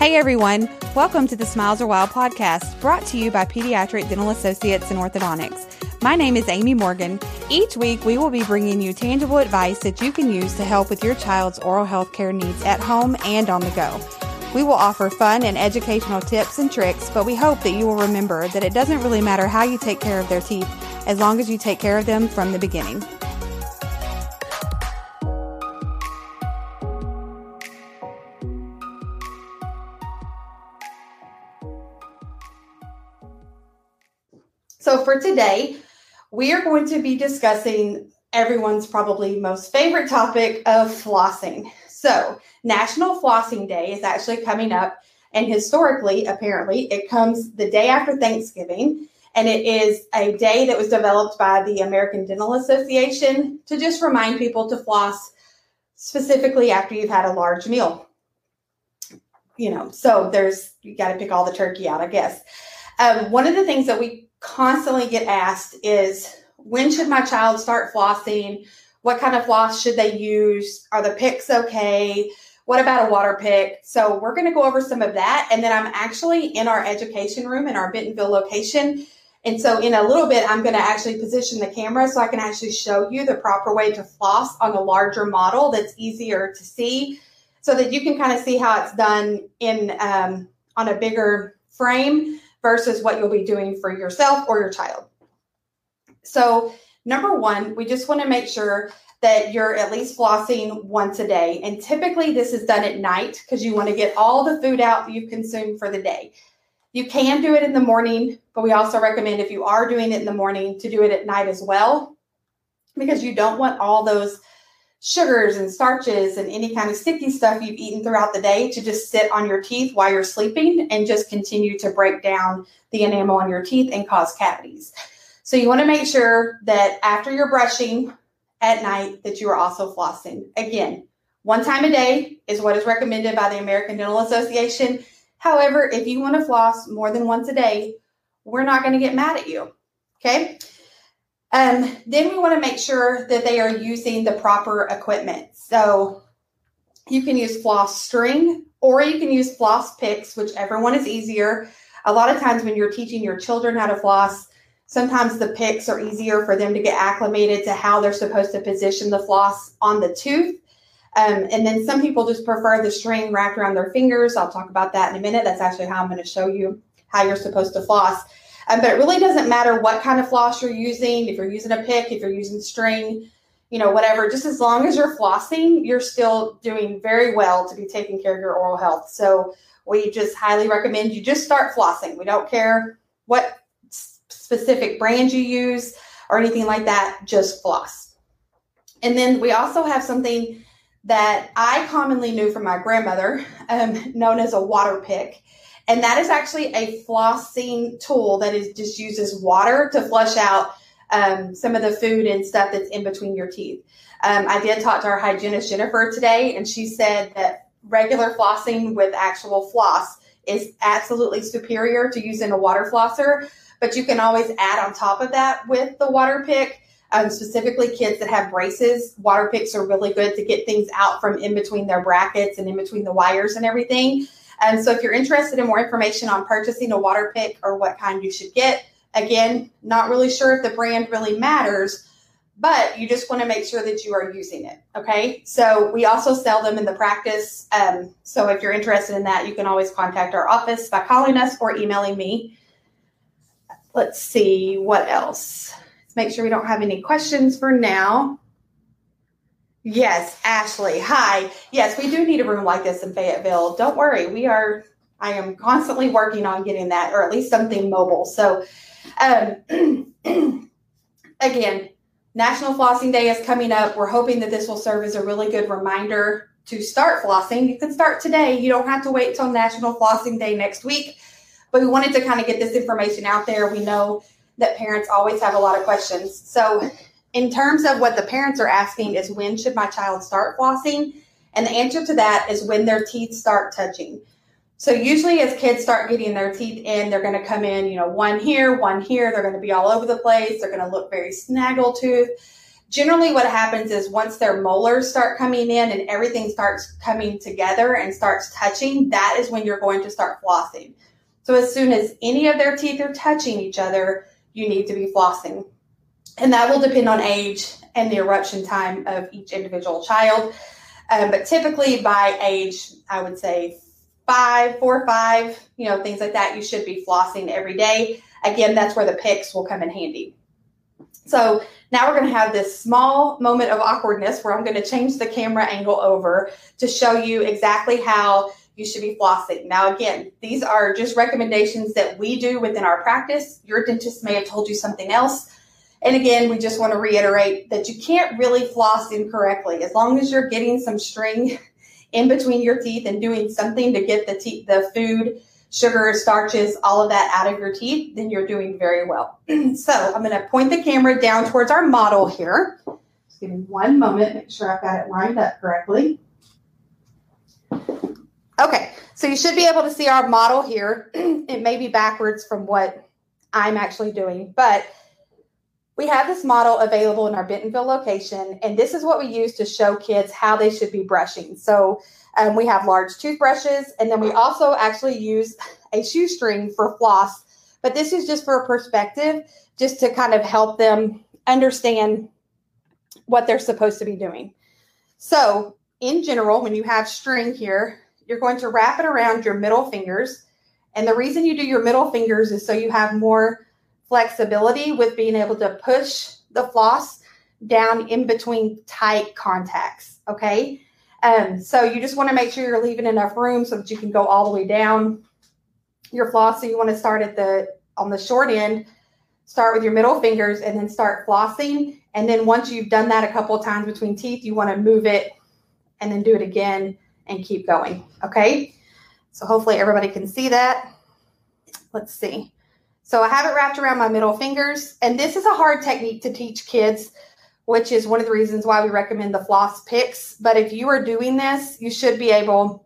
Hey everyone, welcome to the Smiles Are Wild podcast, brought to you by Pediatric Dental Associates and Orthodontics. My name is Amy Morgan. Each week we will be bringing you tangible advice that you can use to help with your child's oral health care needs at home and on the go. We will offer fun and educational tips and tricks, but we hope that you will remember that it doesn't really matter how you take care of their teeth as long as you take care of them from the beginning. So for today, we are going to be discussing everyone's probably most favorite topic of flossing. So National Flossing Day is actually coming up, and historically, apparently, it comes the day after Thanksgiving, and it is a day that was developed by the American Dental Association to just remind people to floss specifically after you've had a large meal. So you got to pick all the turkey out, I guess. One of the things that we constantly get asked is, when should my child start flossing? What kind of floss should they use? Are the picks okay? What about a water pick? So we're going to go over some of that. And then I'm actually in our education room in our Bentonville location. And so in a little bit, I'm going to actually position the camera so I can actually show you the proper way to floss on a larger model that's easier to see, so that you can kind of see how it's done in on a bigger frame versus what you'll be doing for yourself or your child. So number one, we just want to make sure that you're at least flossing once a day. And typically this is done at night because you want to get all the food out that you've consumed for the day. You can do it in the morning, but we also recommend, if you are doing it in the morning, to do it at night as well, because you don't want all those sugars and starches and any kind of sticky stuff you've eaten throughout the day to just sit on your teeth while you're sleeping and just continue to break down the enamel on your teeth and cause cavities. So you want to make sure that after you're brushing at night that you are also flossing. Again, one time a day is what is recommended by the American Dental Association. However, if you want to floss more than once a day, we're not going to get mad at you. Okay? Then we want to make sure that they are using the proper equipment. So you can use floss string, or you can use floss picks, whichever one is easier. A lot of times when you're teaching your children how to floss, sometimes the picks are easier for them to get acclimated to how they're supposed to position the floss on the tooth. And then some people just prefer the string wrapped around their fingers. I'll talk about that in a minute. That's actually how I'm going to show you how you're supposed to floss. But it really doesn't matter what kind of floss you're using. If you're using a pick, if you're using string, whatever, just as long as you're flossing, you're still doing very well to be taking care of your oral health. So we just highly recommend you just start flossing. We don't care what specific brand you use or anything like that, just floss. And then we also have something that I commonly knew from my grandmother, known as a water pick. And that is actually a flossing tool that just uses water to flush out some of the food and stuff that's in between your teeth. I did talk to our hygienist, Jennifer, today, and she said that regular flossing with actual floss is absolutely superior to using a water flosser. But you can always add on top of that with the water pick. Specifically kids that have braces, water picks are really good to get things out from in between their brackets and in between the wires and everything. So if you're interested in more information on purchasing a water pick or what kind you should get, again, not really sure if the brand really matters, but you just want to make sure that you are using it. Okay. So we also sell them in the practice. So if you're interested in that, you can always contact our office by calling us or emailing me. Let's see what else. Let's make sure we don't have any questions for now. Yes, Ashley. Hi. Yes, we do need a room like this in Fayetteville. Don't worry. I am constantly working on getting that, or at least something mobile. So, again, National Flossing Day is coming up. We're hoping that this will serve as a really good reminder to start flossing. You can start today. You don't have to wait till National Flossing Day next week. But we wanted to kind of get this information out there. We know that parents always have a lot of questions. So in terms of what the parents are asking is, when should my child start flossing? And the answer to that is when their teeth start touching. So usually as kids start getting their teeth in, they're going to come in, one here, one here. They're going to be all over the place. They're going to look very snaggletooth. Generally what happens is once their molars start coming in and everything starts coming together and starts touching, that is when you're going to start flossing. So as soon as any of their teeth are touching each other, you need to be flossing. And that will depend on age and the eruption time of each individual child. But typically by age, I would say 4 or 5, things like that, you should be flossing every day. Again, that's where the picks will come in handy. So now we're going to have this small moment of awkwardness where I'm going to change the camera angle over to show you exactly how you should be flossing. Now, again, these are just recommendations that we do within our practice. Your dentist may have told you something else. And again, we just want to reiterate that you can't really floss incorrectly. As long as you're getting some string in between your teeth and doing something to get the food, sugar, starches, all of that out of your teeth, then you're doing very well. So I'm going to point the camera down towards our model here. Just give me one moment, make sure I've got it lined up correctly. Okay, so you should be able to see our model here. It may be backwards from what I'm actually doing, but we have this model available in our Bentonville location, and this is what we use to show kids how they should be brushing. So we have large toothbrushes, and then we also actually use a shoestring for floss, but this is just for a perspective, just to kind of help them understand what they're supposed to be doing. So in general, when you have string here, you're going to wrap it around your middle fingers, and the reason you do your middle fingers is so you have more flexibility with being able to push the floss down in between tight contacts, okay? So you just want to make sure you're leaving enough room so that you can go all the way down your floss. So you want to start on the short end, start with your middle fingers and then start flossing. And then once you've done that a couple of times between teeth, you want to move it and then do it again and keep going, okay? So hopefully everybody can see that. Let's see. So I have it wrapped around my middle fingers, and this is a hard technique to teach kids, which is one of the reasons why we recommend the floss picks. But if you are doing this, you should be able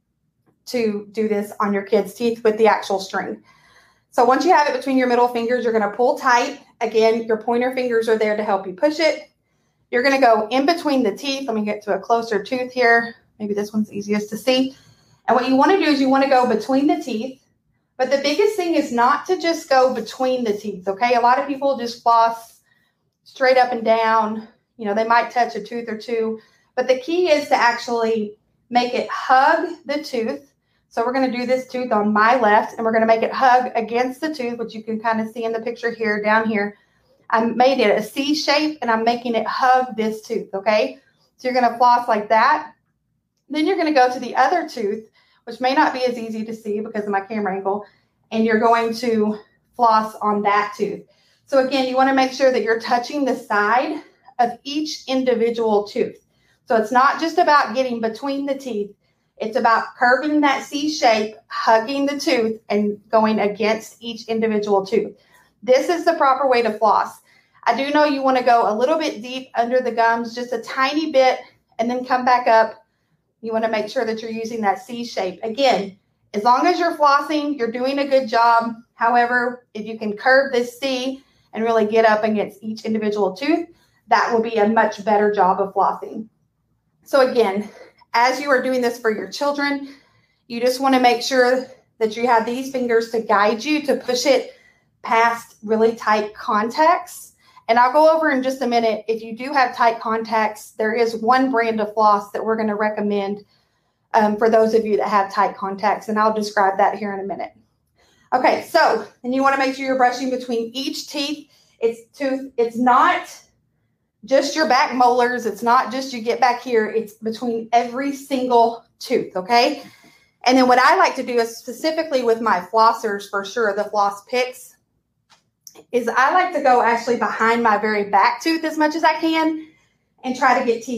to do this on your kids' teeth with the actual string. So once you have it between your middle fingers, you're going to pull tight. Again, your pointer fingers are there to help you push it. You're going to go in between the teeth. Let me get to a closer tooth here. Maybe this one's easiest to see. And what you want to do is you want to go between the teeth. But the biggest thing is not to just go between the teeth, okay? A lot of people just floss straight up and down. They might touch a tooth or two. But the key is to actually make it hug the tooth. So we're going to do this tooth on my left, and we're going to make it hug against the tooth, which you can kind of see in the picture here, down here. I made it a C shape, and I'm making it hug this tooth, okay? So you're going to floss like that. Then you're going to go to the other tooth, which may not be as easy to see because of my camera angle, and you're going to floss on that tooth. So again, you want to make sure that you're touching the side of each individual tooth. So it's not just about getting between the teeth. It's about curving that C shape, hugging the tooth, and going against each individual tooth. This is the proper way to floss. I do know you want to go a little bit deep under the gums, just a tiny bit, and then come back up. You want to make sure that you're using that C shape. Again, as long as you're flossing, you're doing a good job. However, if you can curve this C and really get up against each individual tooth, that will be a much better job of flossing. So again, as you are doing this for your children, you just want to make sure that you have these fingers to guide you to push it past really tight contacts. And I'll go over in just a minute. If you do have tight contacts, there is one brand of floss that we're going to recommend for those of you that have tight contacts, and I'll describe that here in a minute. Okay, so then you want to make sure you're brushing between each tooth. It's not just your back molars. It's not just you get back here. It's between every single tooth, okay? And then what I like to do is specifically with my flossers, for sure, the floss picks, is I like to go actually behind my very back tooth as much as I can and try to get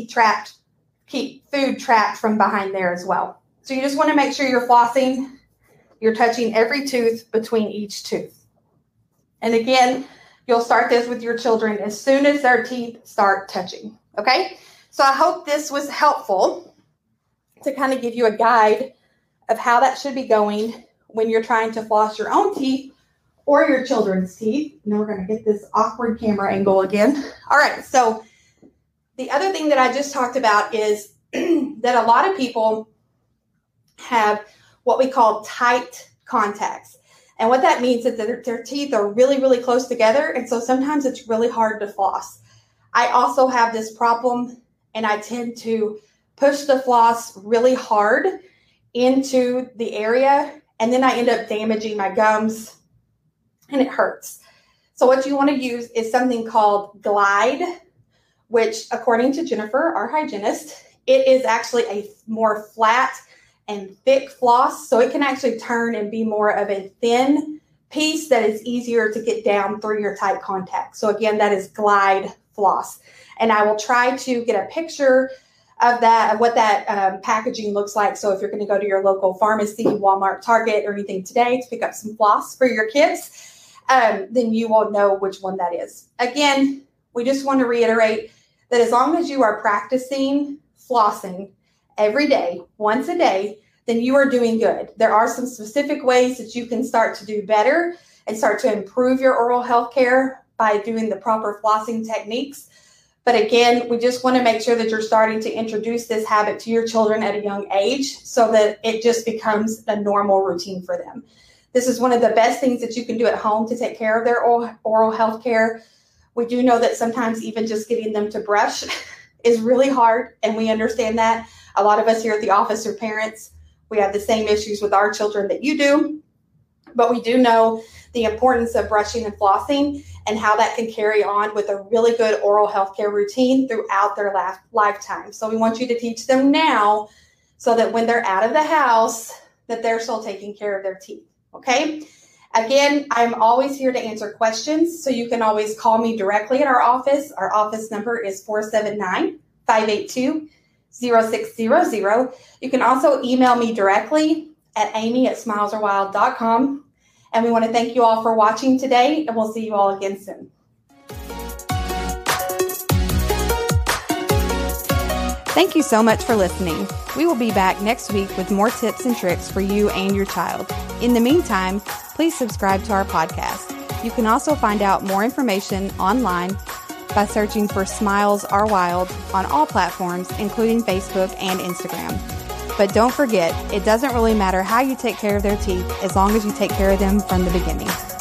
keep food trapped from behind there as well. So you just want to make sure you're flossing, you're touching every tooth between each tooth. And again, you'll start this with your children as soon as their teeth start touching, okay? So I hope this was helpful to kind of give you a guide of how that should be going when you're trying to floss your own teeth or your children's teeth. Now we're going to get this awkward camera angle again. All right, so The other thing that I just talked about is that a lot of people have what we call tight contacts. And what that means is that their teeth are really, really close together. And so sometimes it's really hard to floss. I also have this problem, and I tend to push the floss really hard into the area, and then I end up damaging my gums, and it hurts. So what you want to use is something called Glide, which, according to Jennifer, our hygienist, it is actually a more flat and thick floss, so it can actually turn and be more of a thin piece that is easier to get down through your tight contact. So again, that is Glide floss. And I will try to get a picture of that, of what that packaging looks like. So if you're going to go to your local pharmacy, Walmart, Target, or anything today to pick up some floss for your kids, then you will know which one that is. Again, we just want to reiterate that as long as you are practicing flossing every day, once a day, then you are doing good. There are some specific ways that you can start to do better and start to improve your oral health care by doing the proper flossing techniques. But again, we just want to make sure that you're starting to introduce this habit to your children at a young age so that it just becomes a normal routine for them. This is one of the best things that you can do at home to take care of their oral health care. We do know that sometimes even just getting them to brush is really hard, and we understand that. A lot of us here at the office are parents. We have the same issues with our children that you do, but we do know the importance of brushing and flossing and how that can carry on with a really good oral health care routine throughout their lifetime. So we want you to teach them now so that when they're out of the house, that they're still taking care of their teeth, okay? Again, I'm always here to answer questions, so you can always call me directly at our office. Our office number is 479-582-0600. You can also email me directly at amy@smilesarwild.com. And we want to thank you all for watching today, and we'll see you all again soon. Thank you so much for listening. We will be back next week with more tips and tricks for you and your child. In the meantime, please subscribe to our podcast. You can also find out more information online by searching for Smiles Are Wild on all platforms, including Facebook and Instagram. But don't forget, it doesn't really matter how you take care of their teeth as long as you take care of them from the beginning.